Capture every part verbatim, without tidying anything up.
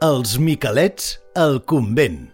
Els Miquelets al convent.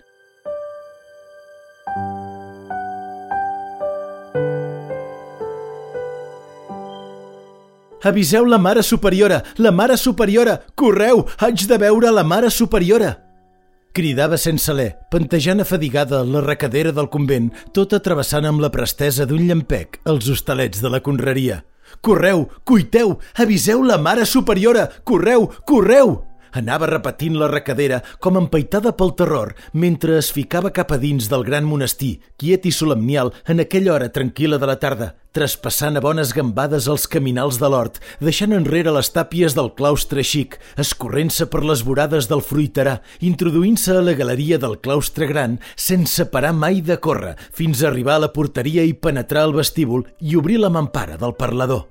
Aviseu la mare superiora, la mare superiora, correu, haig de veure la mare superiora. Cridava sense alè, pantejant afadigada la recadera del convent, tot travessant amb la prestesa d'un llampec els hostalets de la conreria. Correu, cuiteu, aviseu la mare superiora, correu, correu! Anava repetint la recadera com empaitada pel terror mentre es ficava cap a dins del gran monestir, quiet i solemnial en aquella hora tranquil·la de la tarda, traspassant a bones gambades els caminals de l'hort, deixant enrere les tàpies del claustre xic, escorrent-se per les vorades del fruiterà, introduint-se a la galeria del claustre gran sense parar mai de córrer, fins a arribar a la porteria i penetrar al vestíbul i obrir la mampara del parlador.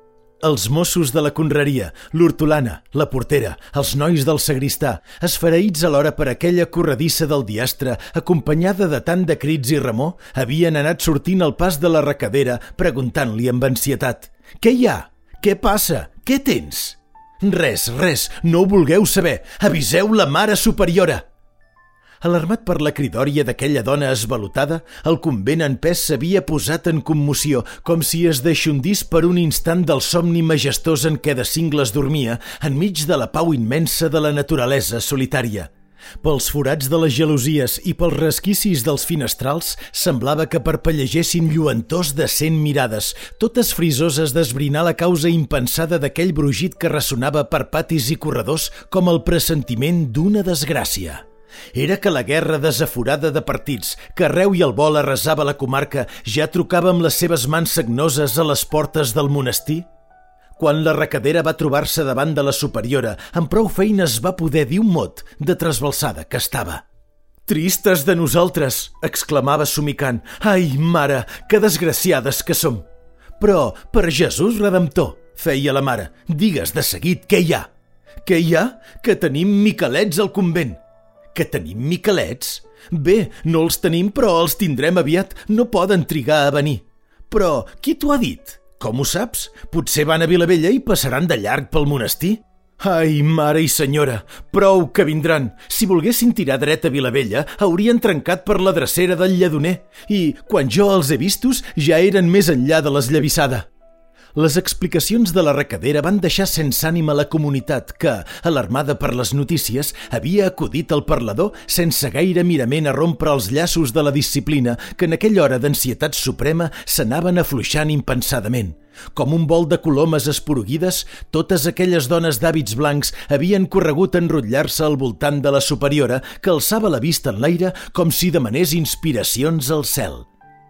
Els Mossos de la conreria, l'hortolana, la portera, els nois del sagristà, esfereïts alhora per aquella corredissa del diastre, acompanyada de tant de crits i remor, havien anat sortint al pas de la recadera, preguntant-li amb ansietat: «Què hi ha? Què passa? Què tens?» «Res, res, no ho vulgueu saber. Aviseu la mare superiora!» Alarmat per la cridòria d'aquella dona esvalotada, el convent en pes s'havia posat en commoció, com si es deixondís per un instant del somni majestós en què de cingles dormia, enmig de la pau immensa de la naturalesa solitària. Pels forats de les gelosies i pels resquicis dels finestrals, semblava que parpellegessin lluentors de cent mirades, totes frisoses d'esbrinar la causa impensada d'aquell brugit que ressonava per patis i corredors com el pressentiment d'una desgràcia. Era que la guerra desaforada de partits, que arreu i al vol arrasava la comarca, ja trucava amb les seves mans sagnoses a les portes del monestir? Quan la recadera va trobar-se davant de la superiora, amb prou feines va poder dir un mot de trasbalsada que estava. «Tristes de nosaltres!» exclamava somicant. «Ai, mare, que desgraciades que som!» «Però, per Jesús Redemptor!» feia la mare. «Digues de seguit què hi ha!» «Què hi ha? Que tenim miquelets al convent!» «Que tenim miquelets? Bé, no els tenim, però els tindrem aviat. No poden trigar a venir». «Però qui t'ho ha dit? Com ho saps? Potser van a Vilavella i passaran de llarg pel monestir?» «Ai, mare i senyora, prou que vindran. Si volguessin tirar dret a Vilavella, haurien trencat per la drecera del Lledoner. I, quan jo els he vistos, ja eren més enllà de l'esllavissada». Les explicacions de la recadera van deixar sense ànima la comunitat que, alarmada per les notícies, havia acudit al parlador sense gaire mirament a rompre els llaços de la disciplina que en aquella hora d'ansietat suprema s'anaven afluixant impensadament. Com un vol de colomes esporuguides, totes aquelles dones d'hàbits blancs havien corregut a enrotllar-se al voltant de la superiora que alçava la vista en l'aire com si demanés inspiracions al cel.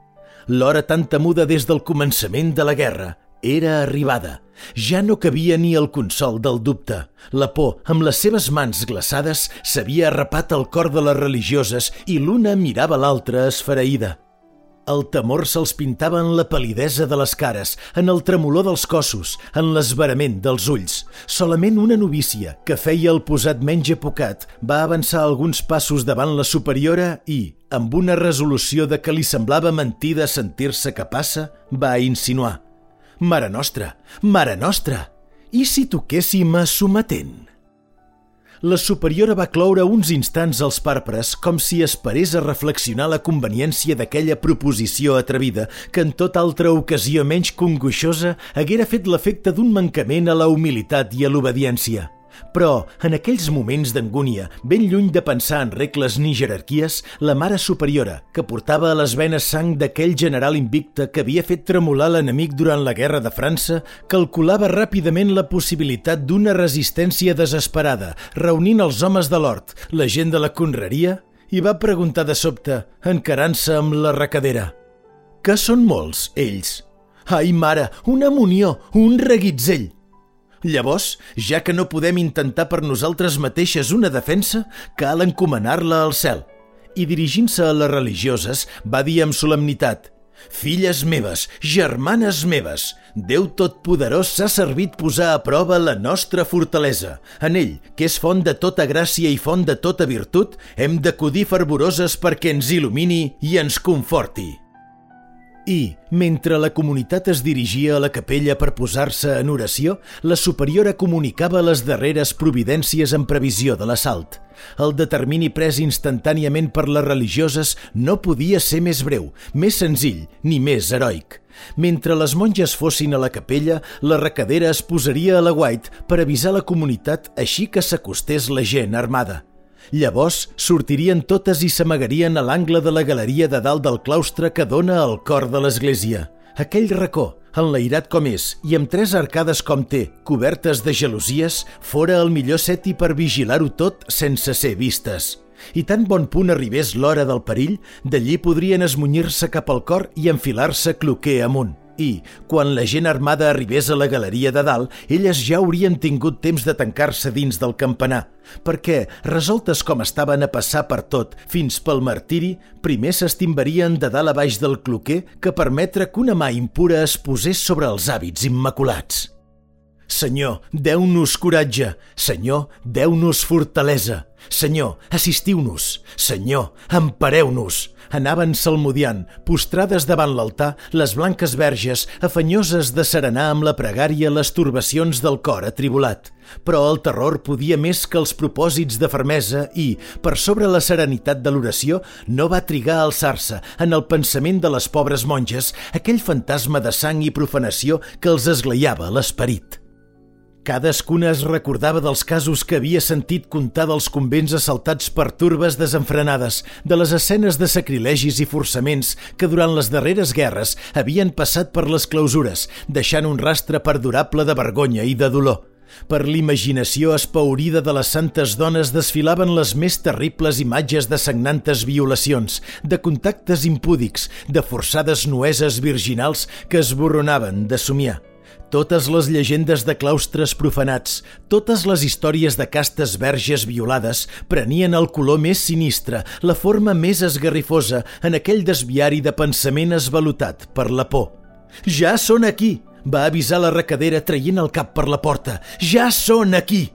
L'hora tan temuda des del començament de la guerra era arribada. Ja no cabia ni el consol del dubte. La por, amb les seves mans glaçades, s'havia arrapat al cor de les religioses i l'una mirava l'altra esfereïda. El temor se'ls pintava en la palidesa de les cares, en el tremolor dels cossos, en l'esverament dels ulls. Solament una novícia, que feia el posat menys apocat, va avançar alguns passos davant la superiora i, amb una resolució de que li semblava mentida sentir-se capaça, va insinuar: «Mare nostra, mare nostra, i si toquéssim a sometent?» La superiora va cloure uns instants els pàrpores com si esperés a reflexionar la conveniència d'aquella proposició atrevida que en tota altra ocasió menys congoixosa haguera fet l'efecte d'un mancament a la humilitat i a l'obediència. Però, en aquells moments d'angúnia, ben lluny de pensar en regles ni jerarquies, la mare superiora, que portava a les venes sang d'aquell general invicte que havia fet tremolar l'enemic durant la guerra de França, calculava ràpidament la possibilitat d'una resistència desesperada, reunint els homes de l'hort, la gent de la conreria, i va preguntar de sobte, encarant-se amb la recadera: «Que són molts, ells?» «Ai, mare, una munió, un reguitzell!» «Llavors, ja que no podem intentar per nosaltres mateixes una defensa, cal encomanar-la al cel». I dirigint-se a les religioses, va dir amb solemnitat: «Filles meves, germanes meves, Déu Totpoderós s'ha servit posar a prova la nostra fortalesa. En ell, que és font de tota gràcia i font de tota virtut, hem d'acudir fervoroses perquè ens il·lumini i ens conforti». I, mentre la comunitat es dirigia a la capella per posar-se en oració, la superiora comunicava les darreres providències en previsió de l'assalt. El determini pres instantàniament per les religioses no podia ser més breu, més senzill ni més heroic. Mentre les monges fossin a la capella, la recadera es posaria a l'aguait per avisar la comunitat així que s'acostés la gent armada. Llavors sortirien totes i s'amagarien a l'angle de la galeria de dalt del claustre que dona al cor de l'església. Aquell racó, enlairat com és i amb tres arcades com té, cobertes de gelosies, fora el millor seti per vigilar-ho tot sense ser vistes. I tan bon punt arribés l'hora del perill, d'allí podrien esmunyir-se cap al cor i enfilar-se cloquer amunt. I, quan la gent armada arribés a la galeria de dalt, elles ja haurien tingut temps de tancar-se dins del campanar, perquè, resoltes com estaven a passar per tot fins pel martiri, primer s'estimbarien de dalt a baix del cloquer que permetre que una mà impura es posés sobre els hàbits immaculats. Senyor, deu-nos coratge. Senyor, deu-nos fortalesa. Senyor, assistiu-nos. Senyor, empareu-nos. Anaven salmodiant, postrades davant l'altar, les blanques verges, afanyoses de serenar amb la pregària les turbacions del cor atribulat. Però el terror podia més que els propòsits de fermesa i, per sobre la serenitat de l'oració, no va trigar a alçar-se, en el pensament de les pobres monges, aquell fantasma de sang i profanació que els esglaiava l'esperit. Cadascuna es recordava dels casos que havia sentit contar dels convents assaltats per turbes desenfrenades, de les escenes de sacrilegis i forçaments que durant les darreres guerres havien passat per les clausures, deixant un rastre perdurable de vergonya i de dolor. Per l'imaginació espaorida de les santes dones desfilaven les més terribles imatges de sagnantes violacions, de contactes impúdics, de forçades nueses virginals que esborronaven de somiar. Totes les llegendes de claustres profanats, totes les històries de castes verges violades prenien el color més sinistre, la forma més esgarrifosa en aquell desviari de pensament esvalotat per la por. «Ja són aquí!» va avisar la recadera traient el cap per la porta. «Ja són aquí!»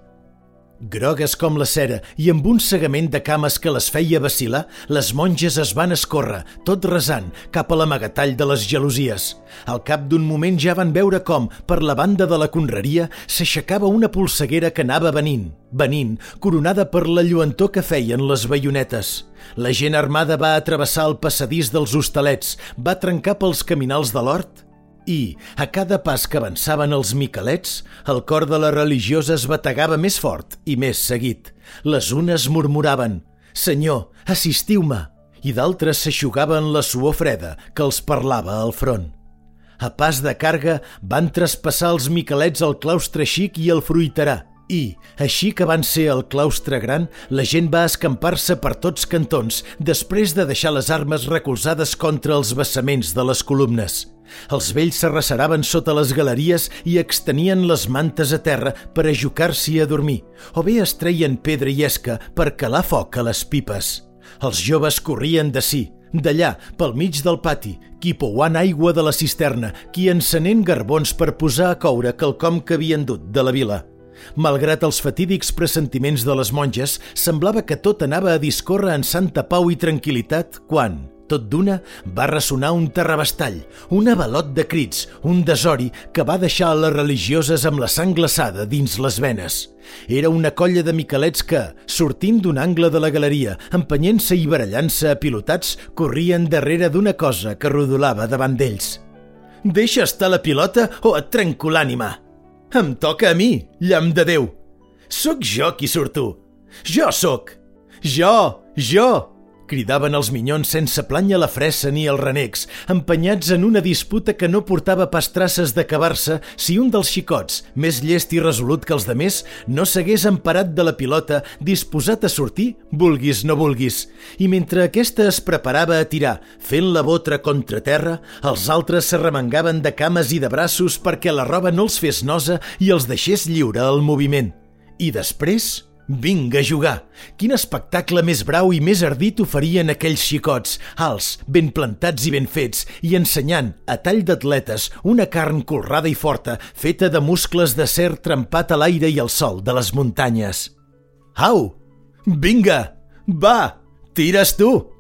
Grogues com la cera i amb un segament de cames que les feia vacil·lar, les monges es van escórrer, tot resant, cap a l'amagatall de les gelosies. Al cap d'un moment ja van veure com, per la banda de la conreria, s'aixecava una polseguera que anava venint, venint, coronada per la lluentor que feien les baionetes. La gent armada va atrevessar el passadís dels hostalets, va trencar pels caminals de l'hort, i, a cada pas que avançaven els miquelets, el cor de la religiosa es bategava més fort i més seguit. Les unes murmuraven «Senyor, assistiu-me!» i d'altres s'eixugaven la suor freda que els parlava al front. A pas de carga van traspassar els miquelets al claustre xic i el fruiterà, i, així que van ser al claustre gran, la gent va escampar-se per tots cantons després de deixar les armes recolzades contra els bassaments de les columnes. Els vells s'arreceraven sota les galeries i extenien les mantes a terra per ajucar-s'hi a dormir, o bé es treien pedra i esca per calar foc a les pipes. Els joves corrien d'ací, d'allà, pel mig del pati, qui pouant aigua de la cisterna, qui encenent garbons per posar a coure quelcom que havien dut de la vila. Malgrat els fatídics pressentiments de les monges, semblava que tot anava a discórrer en santa pau i tranquil·litat quan, tot d'una, va ressonar un terrabastall, un avalot de crits, un desori que va deixar a les religioses amb la sang glaçada dins les venes. Era una colla de miquelets que, sortint d'un angle de la galeria, empenyent-se i barallant-se a pilotats, corrien darrere d'una cosa que rodolava davant d'ells. «Deixa estar la pilota o et trenco l'ànima!» «Em toca a mi, llamp de Déu!» «Sóc jo qui surto!» «Jo sóc!» «Jo! Jo!» cridaven els minyons sense plany a la fressa ni els renecs, empenyats en una disputa que no portava pas traces d'acabar-se si un dels xicots, més llest i resolut que els demés, no s'hagués emparat de la pilota disposat a sortir, vulguis no vulguis. I mentre aquesta es preparava a tirar, fent la botra contra terra, els altres s'arremangaven de cames i de braços perquè la roba no els fes nosa i els deixés lliure al moviment. I després... vinga a jugar! Quin espectacle més brau i més ardit oferien aquells xicots, alts, ben plantats i ben fets, i ensenyant, a tall d'atletes, una carn colrada i forta, feta de muscles d'acer trempat a l'aire i al sol de les muntanyes. Au! Vinga! Va! Tires tu!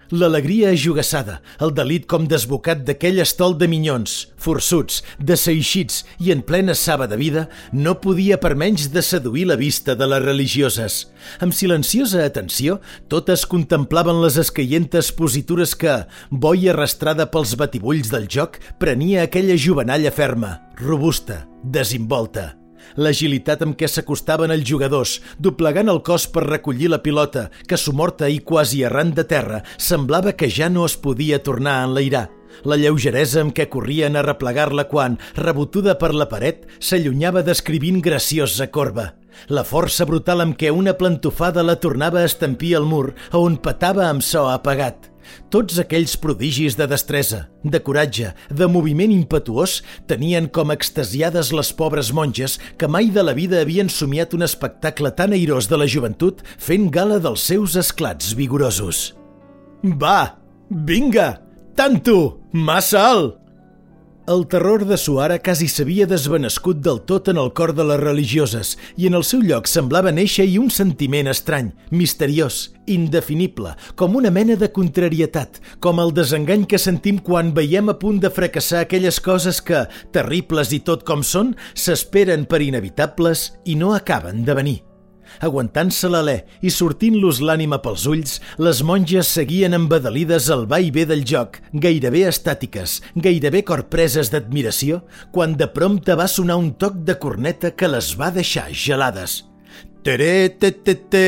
L'alegria ajogassada, el delit com desbocat d'aquell estol de minyons, forçuts, desaixits i en plena saba de vida, no podia per menys de seduir la vista de les religioses. Amb silenciosa atenció, totes contemplaven les escaientes positures que, boia arrastrada pels batibulls del joc, prenia aquella jovenalla ferma, robusta, desimbolta. L'agilitat amb què s'acostaven els jugadors, doblegant el cos per recollir la pilota, que somorta i quasi arran de terra, semblava que ja no es podia tornar a enlairar. La lleugeresa amb què corrien a replegar-la quan, rebotuda per la paret, s'allunyava descrivint graciosa corba. La força brutal amb què una plantofada la tornava a estampir al mur, on petava amb so apagat. Tots aquells prodigis de destresa, de coratge, de moviment impetuós tenien com extasiades les pobres monges que mai de la vida havien somiat un espectacle tan airós de la joventut fent gala dels seus esclats vigorosos. Va, vinga, tanto, massa alt! El terror de Suara quasi s'havia desvanescut del tot en el cor de les religioses i en el seu lloc semblava néixer-hi un sentiment estrany, misteriós, indefinible, com una mena de contrarietat, com el desengany que sentim quan veiem a punt de fracassar aquelles coses que, terribles i tot com són, s'esperen per inevitables i no acaben de venir. Aguantant-se l'alè i sortint-los l'ànima pels ulls, les monges seguien embadalides al va i ve del joc, gairebé estàtiques, gairebé corpreses d'admiració, quan de prompte va sonar un toc de corneta que les va deixar gelades. Tere-te-te-te!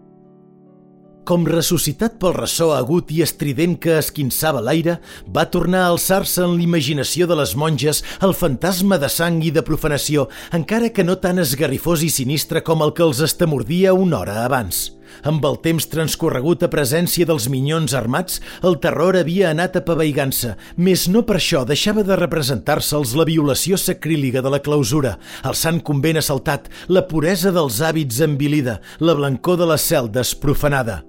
Com ressuscitat pel ressò agut i estrident que esquinçava l'aire, va tornar a alçar-se en l'imaginació de les monges el fantasma de sang i de profanació, encara que no tan esgarrifós i sinistre com el que els estamordia una hora abans. Amb el temps transcorregut a presència dels minyons armats, el terror havia anat apaveigant-se, més no per això deixava de representar-se'ls la violació sacrílega de la clausura, el sant convent assaltat, la puresa dels hàbits envilida, la blancor de les celdes profanada.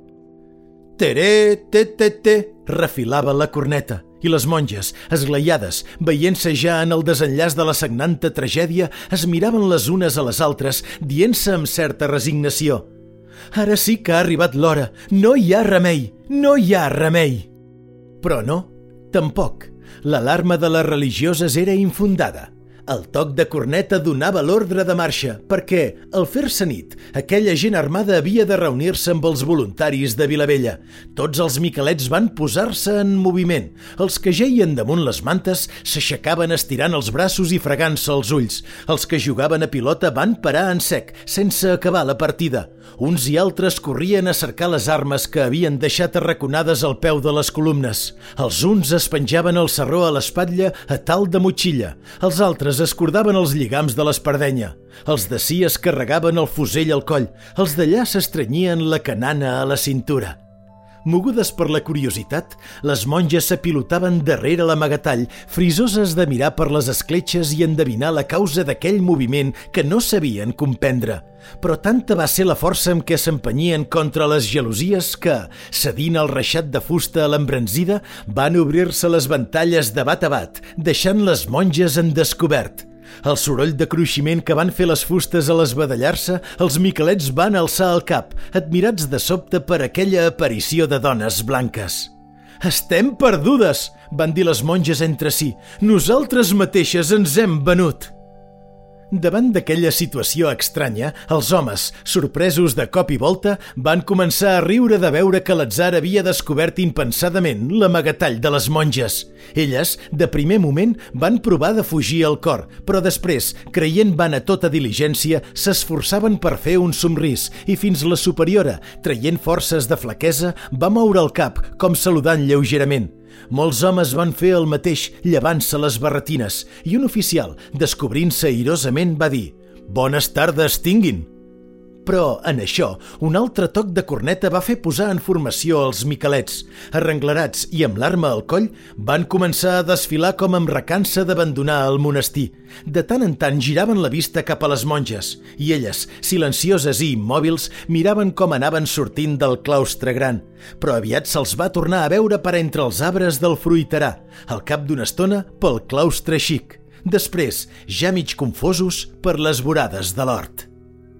Tere-te-te-te, refilava la corneta, i les monges, esglaiades, veient-se ja en el desenllaç de la sagnanta tragèdia, es miraven les unes a les altres, dient-se amb certa resignació: «Ara sí que ha arribat l'hora, no hi ha remei, no hi ha remei!» Però no, tampoc. L'alarma de les religioses era infundada. El toc de corneta donava l'ordre de marxa, perquè, al fer-se nit, aquella gent armada havia de reunir-se amb els voluntaris de Vilavella. Tots els miquelets van posar-se en moviment. Els que jeien damunt les mantes s'aixecaven estirant els braços i fregant-se els ulls. Els que jugaven a pilota van parar en sec, sense acabar la partida. Uns i altres corrien a cercar les armes que havien deixat arraconades al peu de les columnes. Els uns es penjaven el sarró a l'espatlla a tal de motxilla. Els altres es cordaven els lligams de l'espardenya. Els d'ací es carregaven el fusell al coll. Els d'allà s'estrenyien la canana a la cintura. Mogudes per la curiositat, les monges s'apilotaven darrere l'amagatall, frisoses de mirar per les escletxes i endevinar la causa d'aquell moviment que no sabien comprendre. Però tanta va ser la força amb què s'empenyien contra les gelosies que, cedint el reixat de fusta a l'embranzida, van obrir-se les ventalles de bat a bat, deixant les monges en descobert. Al soroll de cruiximent que van fer les fustes a l'esbadallar-se, els miquelets van alçar el cap, admirats de sobte per aquella aparició de dones blanques. «Estem perdudes!», van dir les monges entre si. «Nosaltres mateixes ens hem venut!» Davant d'aquella situació estranya, els homes, sorpresos de cop i volta, van començar a riure de veure que l'atzar havia descobert impensadament l'amagatall de les monges. Elles, de primer moment, van provar de fugir al cor, però després, creient van a tota diligència, s'esforçaven per fer un somrís i fins la superiora, traient forces de flaquesa, va moure el cap, com saludant lleugerament. Molts homes van fer el mateix, llevant-se les barretines, i un oficial, descobrint-se airosament, va dir: «Bones tardes tinguin!» Però, en això, un altre toc de corneta va fer posar en formació els miquelets. Arrenglerats i amb l'arma al coll, van començar a desfilar com amb recança d'abandonar el monestir. De tant en tant giraven la vista cap a les monges, i elles, silencioses i immòbils, miraven com anaven sortint del claustre gran. Però aviat se'ls va tornar a veure per entre els arbres del fruiterà, al cap d'una estona pel claustre xic. Després, ja mig confosos per les vorades de l'hort.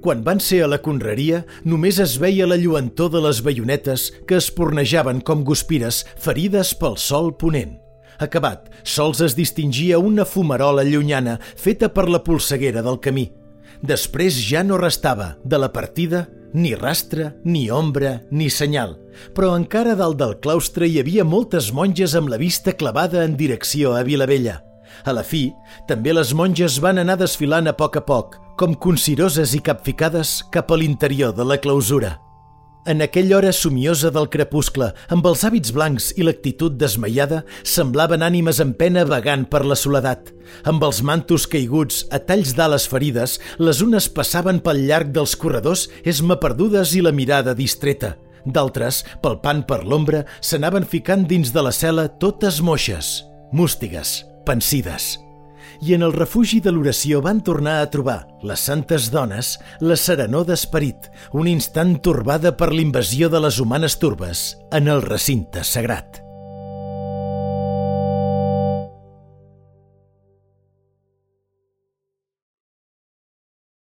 Quan van ser a la conreria, només es veia la lluentor de les baionetes que espornejaven com guspires ferides pel sol ponent. Acabat, sols es distingia una fumarola llunyana feta per la polseguera del camí. Després ja no restava, de la partida, ni rastre, ni ombra, ni senyal. Però encara dalt del claustre hi havia moltes monges amb la vista clavada en direcció a Vilavella. A la fi, també les monges van anar desfilant a poc a poc, com consiroses i capficades cap a l'interior de la clausura. En aquella hora somiosa del crepuscle, amb els hàbits blancs i l'actitud desmaiada, semblaven ànimes en pena vagant per la soledat. Amb els mantos caiguts a talls d'ales ferides, les unes passaven pel llarg dels corredors esma perdudes i la mirada distreta. D'altres, palpant per l'ombra, s'anaven ficant dins de la cel·la totes moixes, mústigues, pensides. I en el refugi de l'oració van tornar a trobar, les santes dones, la serenor d'esperit, un instant torbada per l'invasió de les humanes turbes en el recinte sagrat.